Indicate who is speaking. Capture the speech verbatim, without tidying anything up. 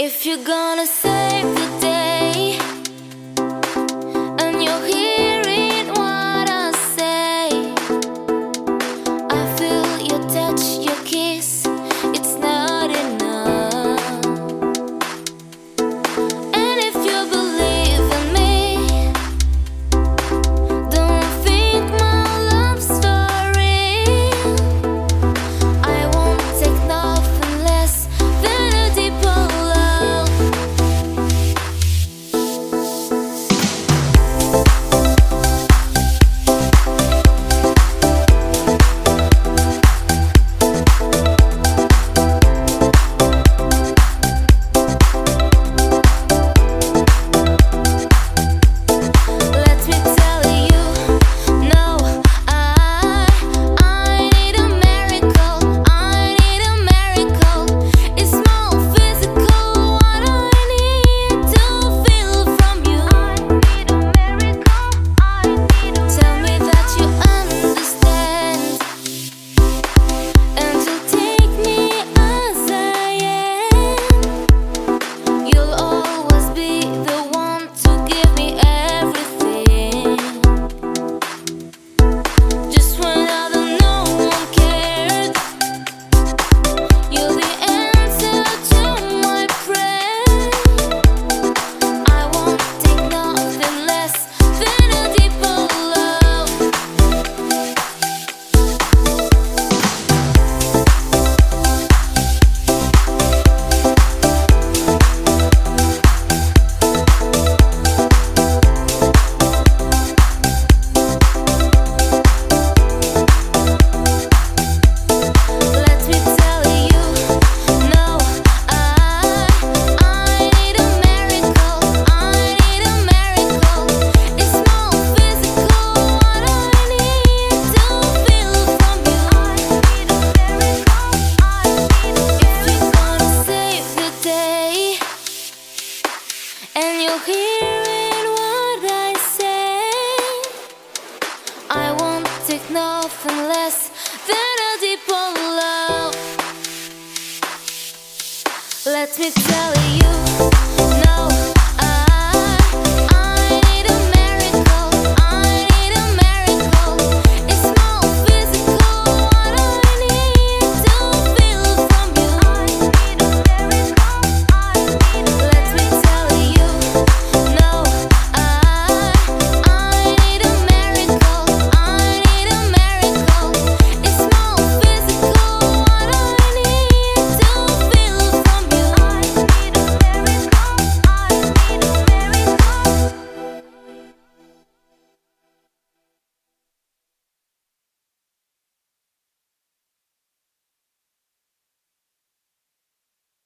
Speaker 1: If you're gonna save the day and you're hearing what I say, I feel your touch, your kiss, it's not enough. And if you believe in me, don't think my love's for real. I won't take nothing less than a deeper love. Let me tell you, no, I, I need a miracle, I need a miracle. It's more physical, what I need to feel from you. I need a miracle, I need a Tell me that you understand, and to take me as I am. You'll always be the one to give me everything. Just when I don't know one cared, you're the answer to my prayer. I won't take nothing less than a deeper love. Let me tell you, no, I, I need a miracle, I need a miracle. It's more physical, what I need to feel from you. I need a miracle, I need a If you're gonna save the day and you're hearing what I say, I won't take nothing less than a deeper love. Let me tell you.